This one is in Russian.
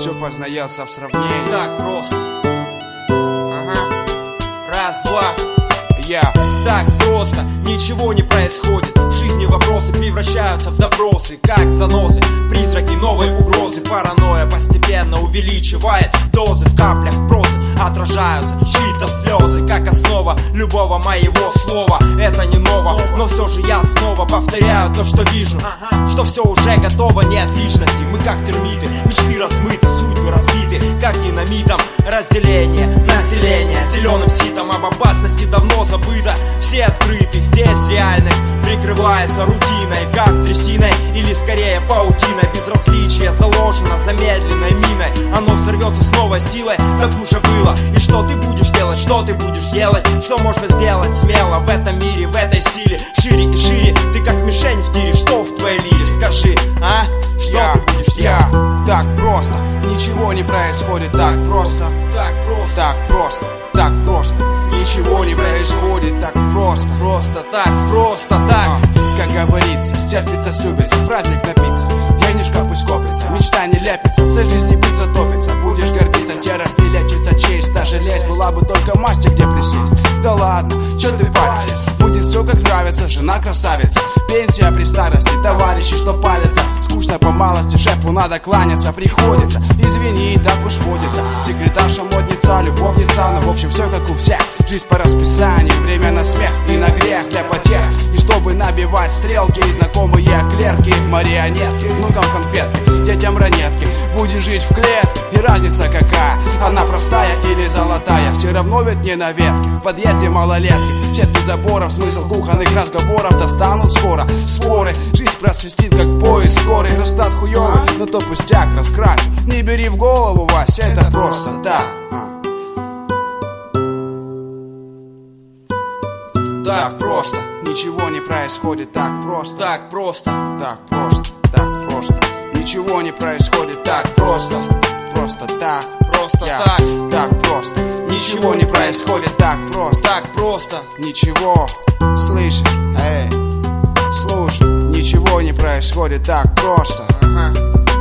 все познается в сравнении. Так просто. Ага. Раз, два. Так просто, ничего не происходит. В жизни вопросы превращаются в допросы, как заносы, призраки новой угрозы. Паранойя постепенно увеличивает дозы. В каплях прозы отражаются чьи-то слезы, как основа любого моего слова. Это не ново, но все же я снова повторяю то, что вижу, что все уже готово, нет личности. Мы как термиты, мечты размыты, судьбы разбиты, как динамитом. Разделение населения зеленым ситом, об опасности давно забыто. Все открыты, здесь реальность прикрывается рутиной, как трясиной или скорее паутиной. Безразличие заложено замедленной миной, оно взорвется с новой силой, так уже было. И что ты будешь делать, что ты будешь делать, что можно сделать смело в этом мире, в этой силе. Шире и шире, ты как мишень в тире, что в твоей лире, скажи, а? Что ты будешь делать? Так просто, ничего не происходит, так просто. Так просто, так просто, так просто. Ничего не происходит, так просто. Просто так, просто так. Как говорится, стерпится, слюбится, праздник напиться, денежка пусть копится, мечта не лепится, цель жизни быстро топится. Будешь гордиться, серость не лечится, честь, даже лезть была бы только масти, где присесть. Да ладно, чё ты паришься, будет все как нравится, жена красавица, пенсия при старости, товарищи, что палятся. Скучно по малости, шефу надо кланяться, приходится, извини, так уж водится. Секретарша, модница, любовница, но в общем все как у всех. Жизнь по расписанию, время на смех и на грех для потех. И чтобы набивать стрелки, и знакомые клерки, марионетки, внукам конфетки, детям ранетки. Будешь жить в клетке, и разница какая, она простая или золотая, все равно ведь не на ветке. В подъезде малолетки, сетки заборов, смысл кухонных разговоров достанут скоро. Споры, жизнь просвистит, как поезд скорый. Расклад хуёвый, но то пустяк раскрасим. Не бери в голову, Вася, это просто так. Так просто, ничего не происходит, так просто. Так просто, так просто, так просто. Ничего не происходит, так просто. Просто так, просто так. Так просто, ничего не происходит, так просто. Так просто, ничего, слышишь, эй, слушай, ничего не происходит, так просто.